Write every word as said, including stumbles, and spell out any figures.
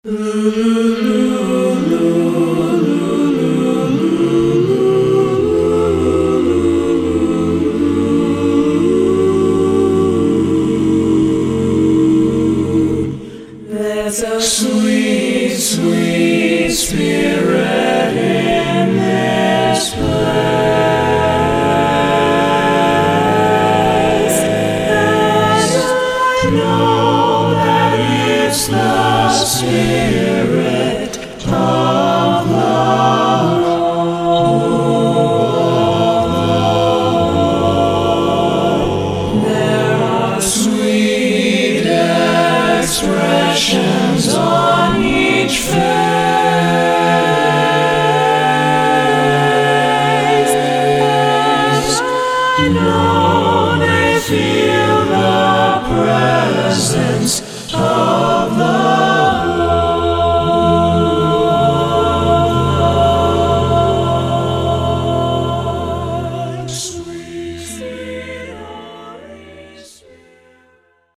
There's a sweet, sweet spirit in this place, and I know that it's the Spirit.